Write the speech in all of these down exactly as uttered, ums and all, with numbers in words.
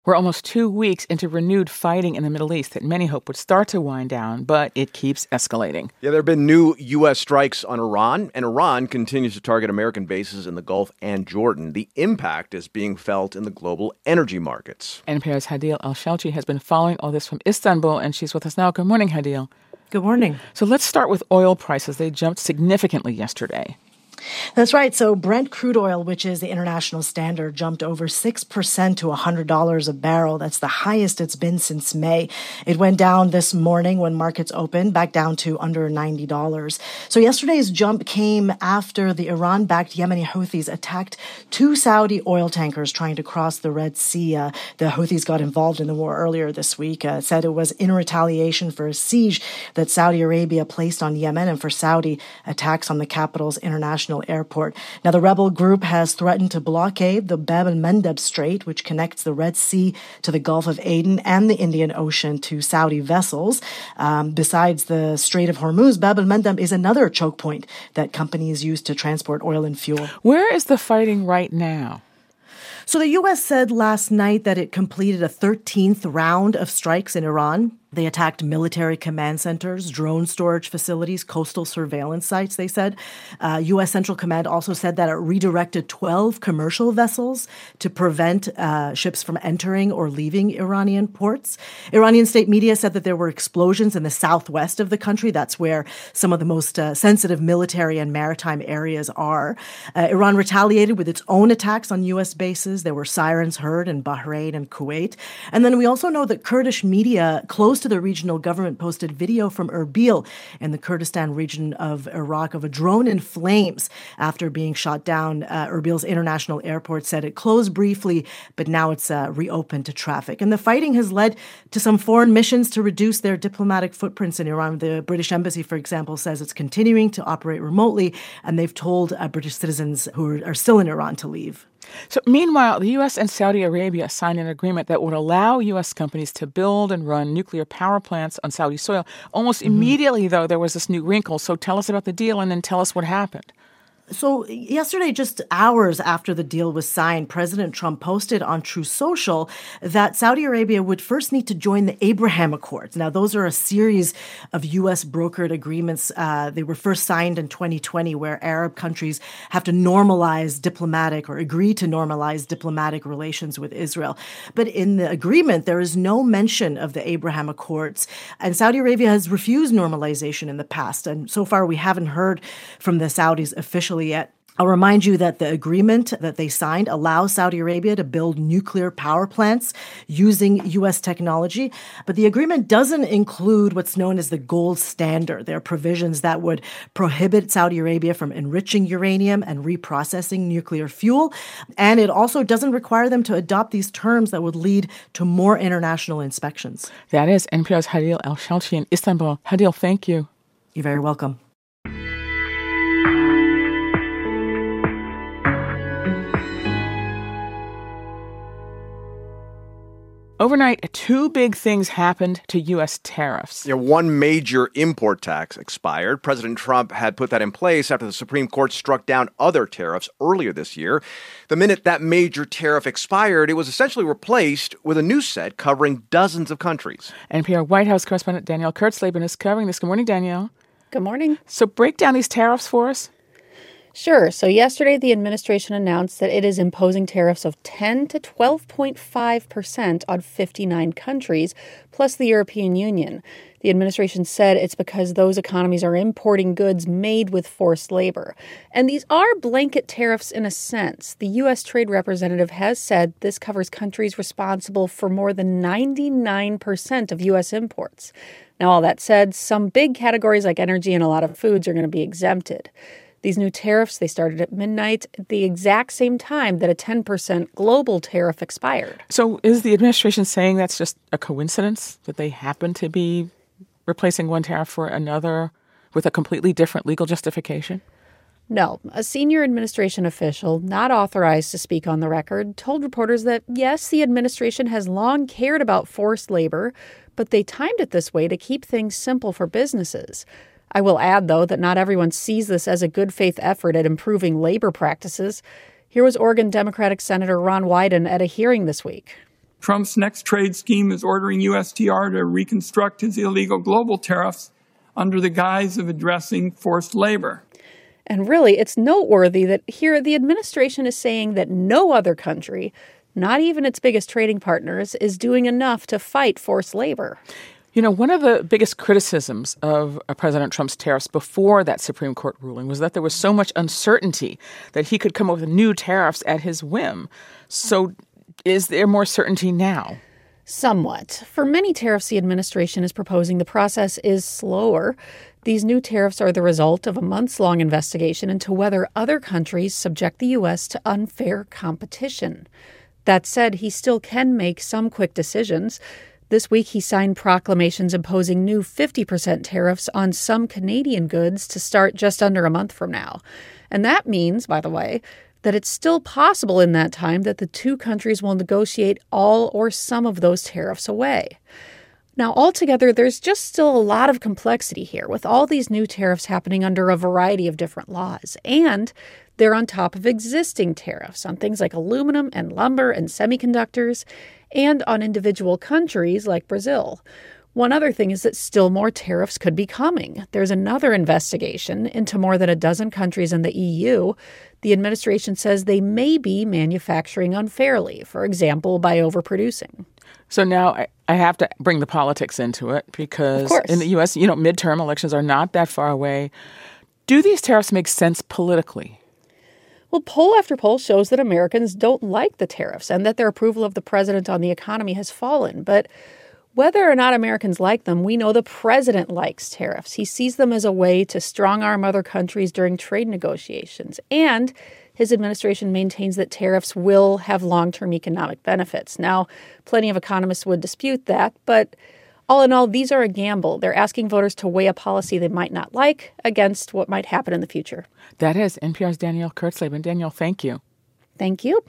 We're almost two weeks into renewed fighting in the Middle East that many hope would start to wind down, but it keeps escalating. Yeah, there have been new U S strikes on Iran, and Iran continues to target American bases in the Gulf and Jordan. The impact is being felt in the global energy markets. N P R's Hadeel Al-Shalchi has been following all this from Istanbul, and she's with us now. Good morning, Hadeel. Good morning. So let's start with oil prices. They jumped significantly yesterday. That's right. So Brent crude oil, which is the international standard, jumped over six percent to one hundred dollars a barrel. That's the highest it's been since May. It went down this morning when markets opened, back down to under ninety dollars. So yesterday's jump came after the Iran-backed Yemeni Houthis attacked two Saudi oil tankers trying to cross the Red Sea. Uh, the Houthis got involved in the war earlier this week. Uh, said it was in retaliation for a siege that Saudi Arabia placed on Yemen and for Saudi attacks on the capital's international airport. Now, the rebel group has threatened to blockade the Bab el-Mandeb Strait, which connects the Red Sea to the Gulf of Aden and the Indian Ocean to Saudi vessels. Um, besides the Strait of Hormuz, Bab el-Mandeb is another choke point that companies use to transport oil and fuel. Where is the fighting right now? So the U S said last night that it completed a thirteenth round of strikes in Iran. They attacked military command centers, drone storage facilities, coastal surveillance sites, they said. Uh, U S Central Command also said that it redirected twelve commercial vessels to prevent uh, ships from entering or leaving Iranian ports. Iranian state media said that there were explosions in the southwest of the country. That's where some of the most uh, sensitive military and maritime areas are. Uh, Iran retaliated with its own attacks on U S bases. There were sirens heard in Bahrain and Kuwait. And then we also know that Kurdish media close to the regional government posted video from Erbil in the Kurdistan region of Iraq of a drone in flames after being shot down. Uh, Erbil's international airport said it closed briefly, but now it's uh, reopened to traffic. And the fighting has led to some foreign missions to reduce their diplomatic footprints in Iran. The British embassy, for example, says it's continuing to operate remotely, and they've told uh, British citizens who are, are still in Iran to leave. So meanwhile, the U S and Saudi Arabia signed an agreement that would allow U S companies to build and run nuclear power plants on Saudi soil. Almost mm-hmm. immediately, though, there was this new wrinkle. So tell us about the deal and then tell us what happened. So yesterday, just hours after the deal was signed, President Trump posted on Truth Social that Saudi Arabia would first need to join the Abraham Accords. Now, those are a series of U S brokered agreements. Uh, they were first signed in twenty twenty, where Arab countries have to normalize diplomatic or agree to normalize diplomatic relations with Israel. But in the agreement, there is no mention of the Abraham Accords. And Saudi Arabia has refused normalization in the past. And so far, we haven't heard from the Saudis officially yet. I'll remind you that the agreement that they signed allows Saudi Arabia to build nuclear power plants using U S technology, but the agreement doesn't include what's known as the gold standard. There are provisions that would prohibit Saudi Arabia from enriching uranium and reprocessing nuclear fuel, and it also doesn't require them to adopt these terms that would lead to more international inspections. That is N P R's Hadeel Al-Shalchi in Istanbul. Hadeel, thank you. You're very welcome. Overnight, two big things happened to U S tariffs. Yeah, one major import tax expired. President Trump had put that in place after the Supreme Court struck down other tariffs earlier this year. The minute that major tariff expired, it was essentially replaced with a new set covering dozens of countries. N P R White House correspondent Danielle Kurtzleben is covering this. Good morning, Danielle. Good morning. So break down these tariffs for us. Sure. So yesterday, the administration announced that it is imposing tariffs of ten to twelve point five percent on fifty-nine countries, plus the European Union. The administration said it's because those economies are importing goods made with forced labor. And these are blanket tariffs in a sense. The U S Trade Representative has said this covers countries responsible for more than ninety-nine percent of U S imports. Now, all that said, some big categories like energy and a lot of foods are going to be exempted. These new tariffs, they started at midnight at the exact same time that a ten percent global tariff expired. So is the administration saying that's just a coincidence, that they happen to be replacing one tariff for another with a completely different legal justification? No. A senior administration official, not authorized to speak on the record, told reporters that, yes, the administration has long cared about forced labor, but they timed it this way to keep things simple for businesses. I will add, though, that not everyone sees this as a good faith effort at improving labor practices. Here was Oregon Democratic Senator Ron Wyden at a hearing this week. Trump's next trade scheme is ordering U S T R to reconstruct his illegal global tariffs under the guise of addressing forced labor. And really, it's noteworthy that here the administration is saying that no other country, not even its biggest trading partners, is doing enough to fight forced labor. You know, one of the biggest criticisms of President Trump's tariffs before that Supreme Court ruling was that there was so much uncertainty that he could come up with new tariffs at his whim. So is there more certainty now? Somewhat. For many tariffs the administration is proposing, the process is slower. These new tariffs are the result of a months-long investigation into whether other countries subject the U S to unfair competition. That said, he still can make some quick decisions. This week, he signed proclamations imposing new fifty percent tariffs on some Canadian goods to start just under a month from now. And that means, by the way, that it's still possible in that time that the two countries will negotiate all or some of those tariffs away. Now, altogether, there's just still a lot of complexity here, with all these new tariffs happening under a variety of different laws. And they're on top of existing tariffs on things like aluminum and lumber and semiconductors, and on individual countries like Brazil. One other thing is that still more tariffs could be coming. There's another investigation into more than a dozen countries in the E U. The administration says they may be manufacturing unfairly, for example, by overproducing. So now I, I have to bring the politics into it because in the U S, you know, midterm elections are not that far away. Do these tariffs make sense politically? Well, poll after poll shows that Americans don't like the tariffs and that their approval of the president on the economy has fallen. But whether or not Americans like them, we know the president likes tariffs. He sees them as a way to strong-arm other countries during trade negotiations. And his administration maintains that tariffs will have long-term economic benefits. Now, plenty of economists would dispute that, but all in all, these are a gamble. They're asking voters to weigh a policy they might not like against what might happen in the future. That is N P R's Danielle Kurtzleben. Danielle, thank you. Thank you.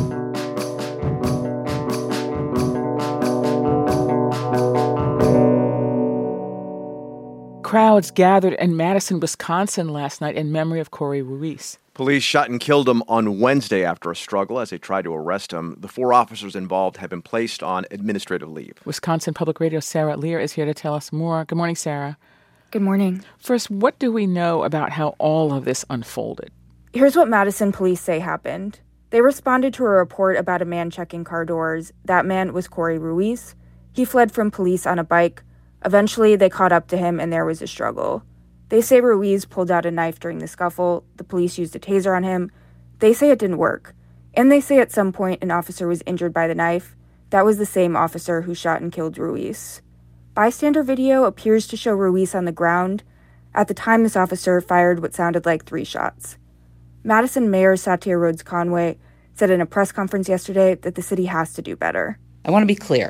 Crowds gathered in Madison, Wisconsin last night in memory of Corey Ruiz. Police shot and killed him on Wednesday after a struggle as they tried to arrest him. The four officers involved have been placed on administrative leave. Wisconsin Public Radio's Sarah Lear is here to tell us more. Good morning, Sarah. Good morning. First, what do we know about how all of this unfolded? Here's what Madison police say happened. They responded to a report about a man checking car doors. That man was Corey Ruiz. He fled from police on a bike. Eventually, they caught up to him and there was a struggle. They say Ruiz pulled out a knife during the scuffle. The police used a taser on him. They say it didn't work. And they say at some point an officer was injured by the knife. That was the same officer who shot and killed Ruiz. Bystander video appears to show Ruiz on the ground. At the time, this officer fired what sounded like three shots. Madison Mayor Satya Rhodes Conway said in a press conference yesterday that the city has to do better. I want to be clear.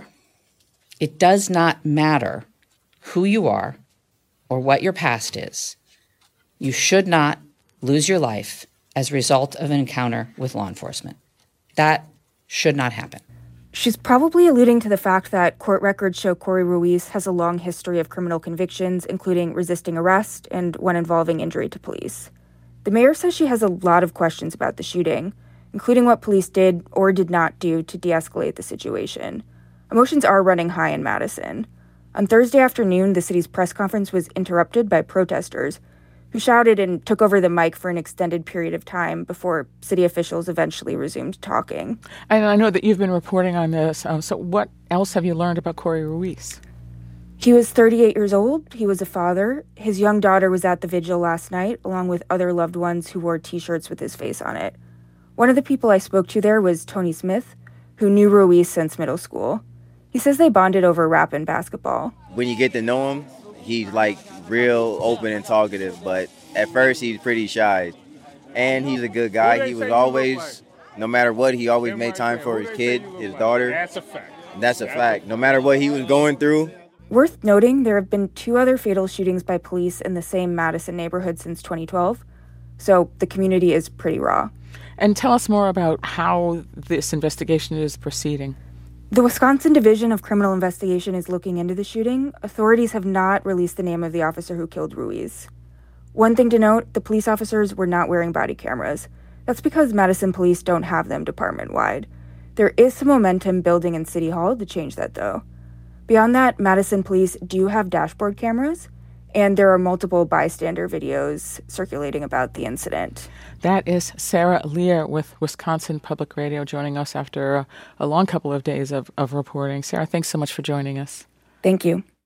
It does not matter who you are or what your past is. You should not lose your life as a result of an encounter with law enforcement. That should not happen. She's probably alluding to the fact that court records show Corey Ruiz has a long history of criminal convictions, including resisting arrest and one involving injury to police. The mayor says she has a lot of questions about the shooting, including what police did or did not do to de-escalate the situation. Emotions are running high in Madison. On Thursday afternoon, the city's press conference was interrupted by protesters who shouted and took over the mic for an extended period of time before city officials eventually resumed talking. And I know that you've been reporting on this. Um, so what else have you learned about Corey Ruiz? He was thirty-eight years old. He was a father. His young daughter was at the vigil last night, along with other loved ones who wore T-shirts with his face on it. One of the people I spoke to there was Tony Smith, who knew Ruiz since middle school. He says they bonded over rap and basketball. When you get to know him, he's like real open and talkative, but at first he's pretty shy. And he's a good guy. He was always, no matter what, he always made time for his kid, his daughter. That's a fact. That's a fact. No matter what he was going through. Worth noting, there have been two other fatal shootings by police in the same Madison neighborhood since twenty twelve. So the community is pretty raw. And tell us more about how this investigation is proceeding. The Wisconsin Division of Criminal Investigation is looking into the shooting. Authorities have not released the name of the officer who killed Ruiz. One thing to note, the police officers were not wearing body cameras. That's because Madison police don't have them department-wide. There is some momentum building in City Hall to change that, though. Beyond that, Madison police do have dashboard cameras, and there are multiple bystander videos circulating about the incident. That is Sarah Lear with Wisconsin Public Radio joining us after a, a long couple of days of, of reporting. Sarah, thanks so much for joining us. Thank you.